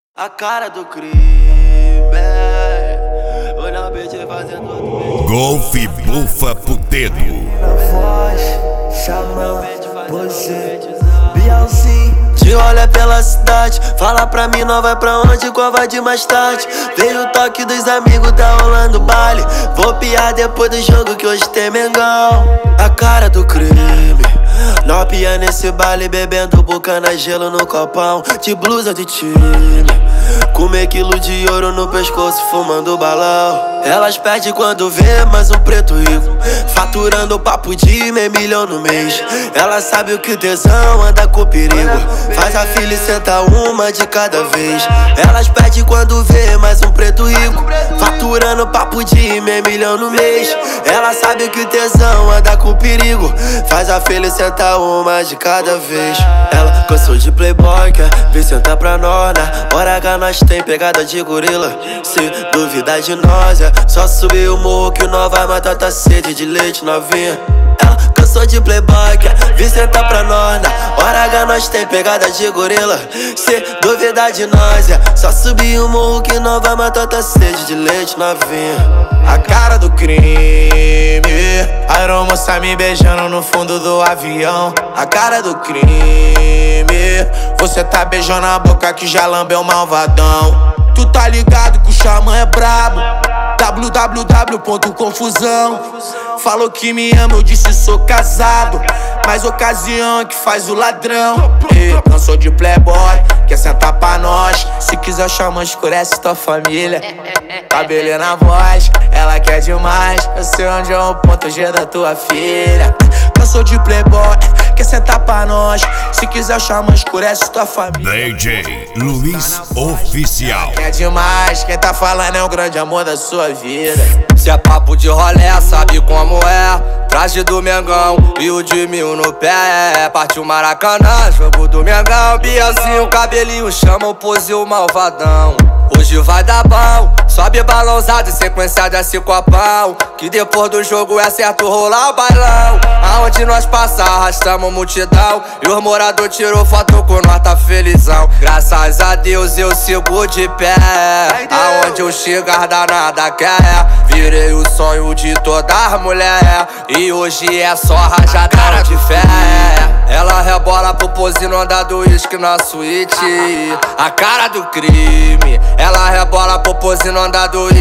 A cara do crime, o Nalbete fazendo outro. Golfe bufa pro dedo. Na voz, chama você, Bielzinho. Te olha pela cidade, fala pra mim, não vai pra onde, qual vai de mais tarde. Veio o toque dos amigos, tá rolando baile. Vou piar depois do jogo que hoje tem Mengão. A cara do crime, nós pia nesse baile, bebendo bucana, gelo no copão, de blusa de time, com meio quilo de ouro no pescoço, fumando balão. Elas pedem quando vê mais um preto rico, faturando papo de meio milhão no mês. Ela sabe o que tesão anda com perigo, faz a filha e senta uma de cada vez. Elas pedem quando vê mais um preto rico, faturando papo de meio milhão no mês. Ela sabe o que tesão anda com perigo, faz a filha e senta uma de cada vez. Ela cansou de playboy, quer vir sentar pra nós. Na hora H nós tem pegada de gorila. Se duvidar de nós, é só subir o morro que nós vai matar tua sede de leite novinha. Ela cansou de playboy, quer vir sentar pra nós. Na hora H nós tem pegada de gorila. Se duvidar de nós, é só subir o morro que nós vai matar tua sede de leite novinha. A cara do crime, a aeromoça me beijando no fundo do avião. A cara do crime, você tá beijando a boca que já lambeu malvadão. Tu tá ligado que o xamã é brabo, www.confusão. Falou que me ama, eu disse sou casado, mas ocasião é que faz o ladrão. Cansou de playboy, quer sentar pra nós. Se quiser o xamã escurece tua família. Cabelo na voz, ela quer demais. Eu sei onde é o ponto G da tua filha. Cansou de playboy, quer sentar pra nós. Se quiser o xamã escurece tua família. DJ Luiz Oficial. É demais, quem tá falando é o grande amor da sua vida. Se é papo de rolé, sabe como é. Traje do Mengão e o de mil no pé. Partiu Maracanã, jogo do Mengão. Bielzinho, cabelinho, chama o pose o malvadão. Hoje vai dar bom, sobe balãozado em sequência desse copão. Que depois do jogo é certo rolar o bailão. Aonde nós passar, arrastamos multidão. E os moradores tirou foto com nós, tá felizão. Graças a Deus eu sigo de pé. Aonde eu chegar danada quer. Virei o sonho de todas as mulheres. E hoje é só rajadão de fé. Ela rebola pro pose no andar do uísque na suíte. A cara do crime, ela rebola pro pose no andar do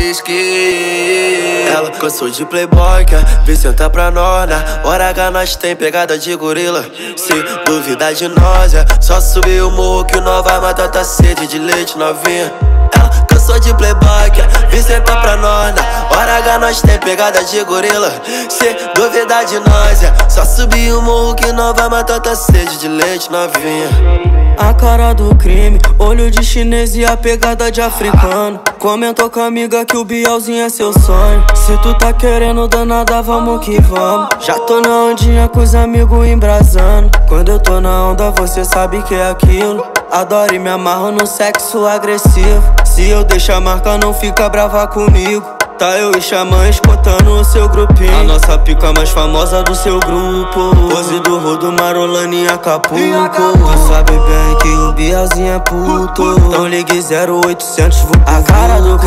uísque. Ela cansou de playboy, quer vir sentar pra nós. Na hora H nós tem pegada de gorila. Se duvidar de nós, é só subir o morro que nós vai matar tua sede de leite novinha. Ela cansou de playboy, quer vir sentar pra nós. Na hora H nós tem pegada de gorila. Se duvidar de nós, é só subir o morro que nós vai matar tua sede de leite novinha. A cara do crime, olho de chinês e a pegada de africano. Comentou com a amiga que o Bielzinho é seu sonho. Se tu tá querendo danada, vamos que vamos. Já tô na ondinha com os amigos embrasando. Quando eu tô na onda, você sabe que é aquilo. Adoro e me amarro no sexo agressivo. Se eu deixar a marca, não fica brava comigo. Tá eu e xamã escutando o seu grupinho. A nossa pica mais famosa do seu grupo. Pose do Rodo, Marolane e Acapulco. Tu sabe bem que o Bielzinho é puto. Então ligue 0800 a cara do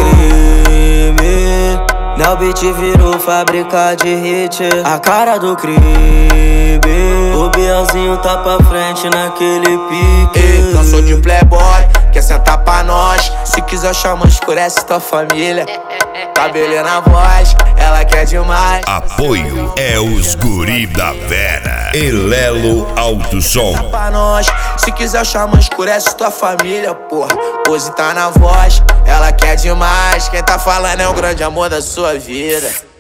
crime. Nalbete virou fábrica de hit. A cara do crime. O Bielzinho tá pra frente naquele pique. Cansou de playboy, quer sentar pra nós. Se quiser o xamã escurece tua família. Cabelo na voz, ela quer demais. Apoio é os guri da Vera. Elelo Alto Som. Pra nós, se quiser o xamã escurece tua família, porra. Pose tá na voz, ela quer demais. Quem tá falando é o grande amor da sua vida.